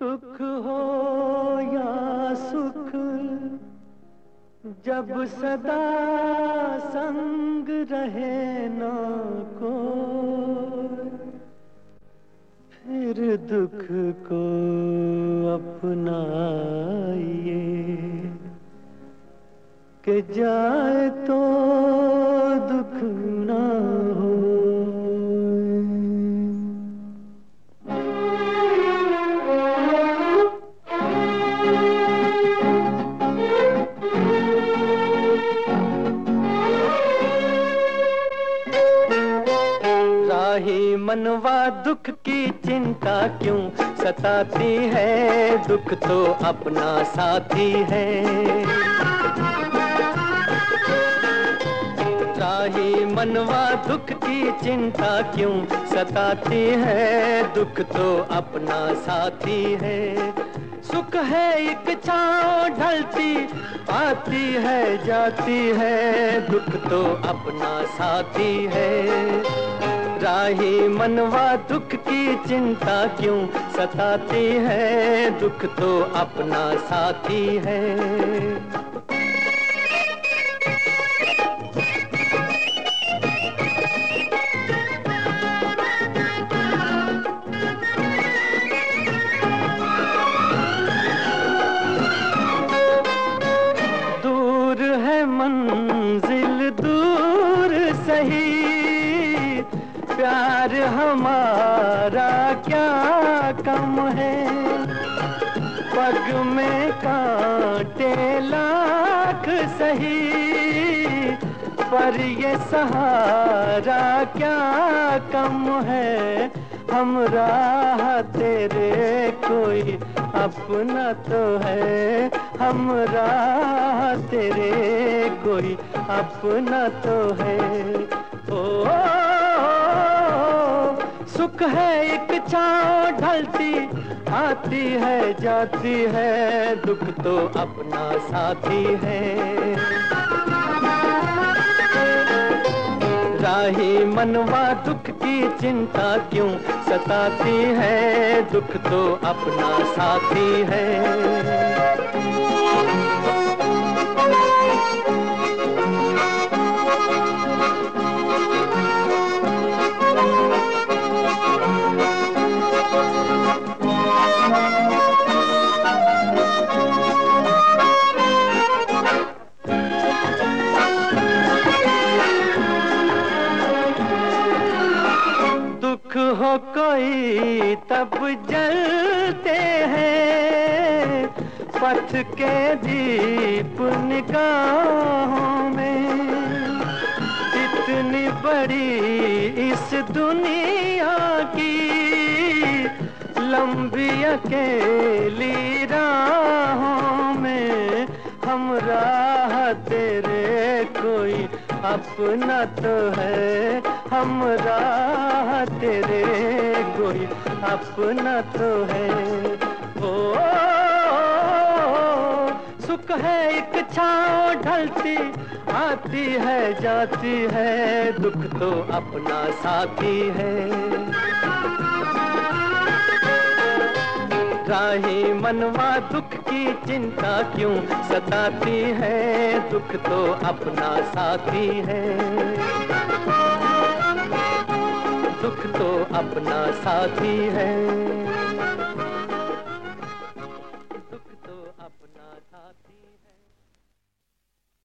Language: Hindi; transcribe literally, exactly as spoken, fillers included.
दुख हो या सुख जब सदा संग रहे ना कोई, फिर दुख को अपनाइए कि जाए तो दुख ना हो। राही मनवा दुख की चिंता क्यों सताती है, दुख तो अपना साथी है। राही मनवा दुख की चिंता क्यों सताती है, दुख तो अपना साथी है। सुख है एक छाँव ढलती आती है जाती है, दुख तो अपना साथी है। राही मनवा दुख की चिंता क्यों सताती है, दुख तो अपना साथी है। दूर है मंजिल दूर सही, प्यार हमारा क्या कम है। पग में कांटे लाख सही, पर ये सहारा क्या कम है। हम राह तेरे कोई अपना तो है, हम राह तेरे कोई अपना तो है। ओ, ओ, ओ सुख है एक छाँव ढलती आती है जाती है, दुख तो अपना साथी है। राही मनवा दुख की चिंता क्यों सताती है, दुख तो अपना साथी है। दुख हो कोई तब जलते हैं, पथ के दीप निगाहों में। इतनी बड़ी इस दुनिया की लंबी अकेली राहों में, हम राह तेरे कोई अपना तो है, हम राह तेरे कोई अपना तो है। ओ, ओ, ओ सुख है एक छाँव ढलती आती है जाती है, दुख तो अपना साथी है। राही मनवा दुख की चिंता क्यों सताती है, दुख तो अपना साथी है। दुख तो अपना साथी है, दुख तो अपना साथी है।